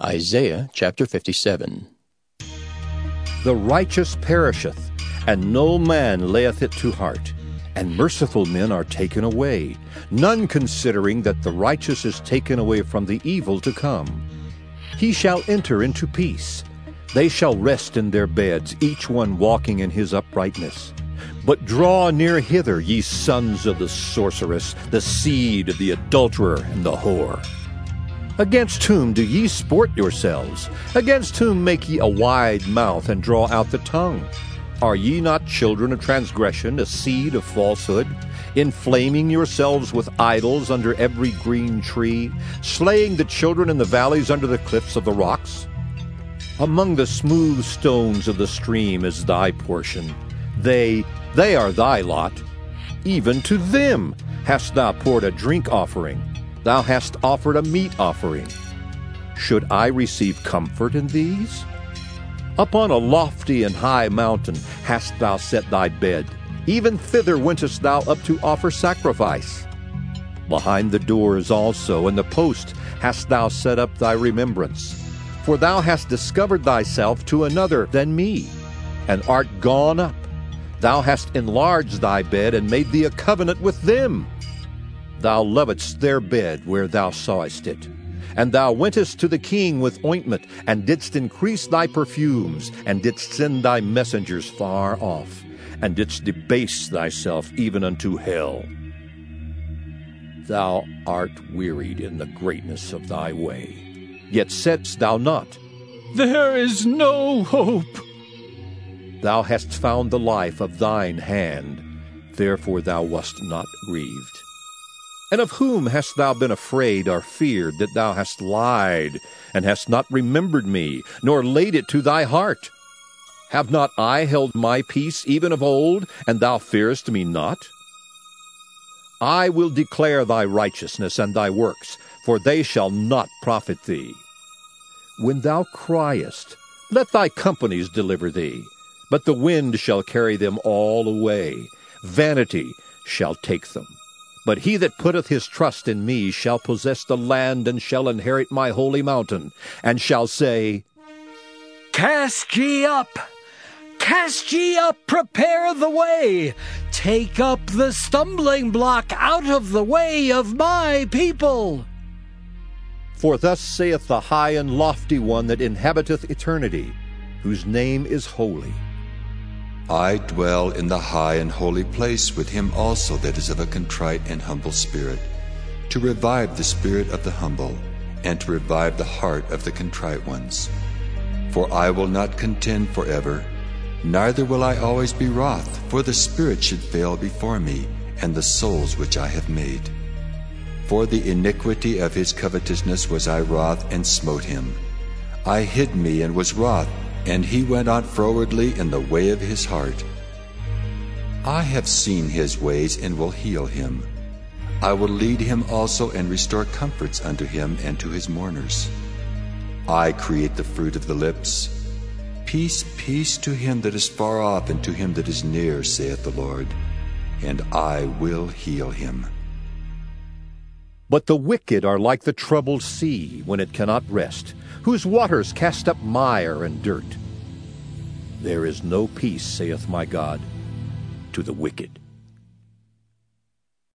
Isaiah chapter 57. The righteous perisheth, and no man layeth it to heart, and merciful men are taken away, none considering that the righteous is taken away from the evil to come. He shall enter into peace. They shall rest in their beds, each one walking in his uprightness. But draw near hither, ye sons of the sorceress, the seed of the adulterer and the whore. Against whom do ye sport yourselves? Against whom make ye a wide mouth, and draw out the tongue? Are ye not children of transgression, a seed of falsehood, inflaming yourselves with idols under every green tree, slaying the children in the valleys under the cliffs of the rocks? Among the smooth stones of the stream is thy portion. They are thy lot. Even to them hast thou poured a drink offering. Thou hast offered a meat offering. Should I receive comfort in these? Upon a lofty and high mountain hast thou set thy bed. Even thither wentest thou up to offer sacrifice. Behind the doors also and the post hast thou set up thy remembrance. For thou hast discovered thyself to another than me, and art gone up. Thou hast enlarged thy bed, and made thee a covenant with them. Thou lovedst their bed where thou sawest it. And thou wentest to the king with ointment, and didst increase thy perfumes, and didst send thy messengers far off, and didst debase thyself even unto hell. Thou art wearied in the greatness of thy way, yet saidst thou not, There is no hope. Thou hast found the life of thine hand, therefore thou wast not grieved. And of whom hast thou been afraid or feared, that thou hast lied, and hast not remembered me, nor laid it to thy heart? Have not I held my peace even of old, and thou fearest me not? I will declare thy righteousness and thy works, for they shall not profit thee. When thou criest, let thy companies deliver thee, but the wind shall carry them all away. Vanity shall take them. But he that putteth his trust in me shall possess the land, and shall inherit my holy mountain, and shall say, Cast ye up, prepare the way. Take up the stumbling block out of the way of my people. For thus saith the high and lofty one that inhabiteth eternity, whose name is holy. I dwell in the high and holy place with him also that is of a contrite and humble spirit, to revive the spirit of the humble, and to revive the heart of the contrite ones. For I will not contend forever, neither will I always be wroth, for the spirit should fail before me, and the souls which I have made. For the iniquity of his covetousness was I wroth, and smote him. I hid me, and was wroth, and he went on frowardly in the way of his heart. I have seen his ways, and will heal him. I will lead him also, and restore comforts unto him and to his mourners. I create the fruit of the lips. Peace, peace to him that is far off, and to him that is near, saith the Lord, and I will heal him. But the wicked are like the troubled sea, when it cannot rest, whose waters cast up mire and dirt. There is no peace, saith my God, to the wicked.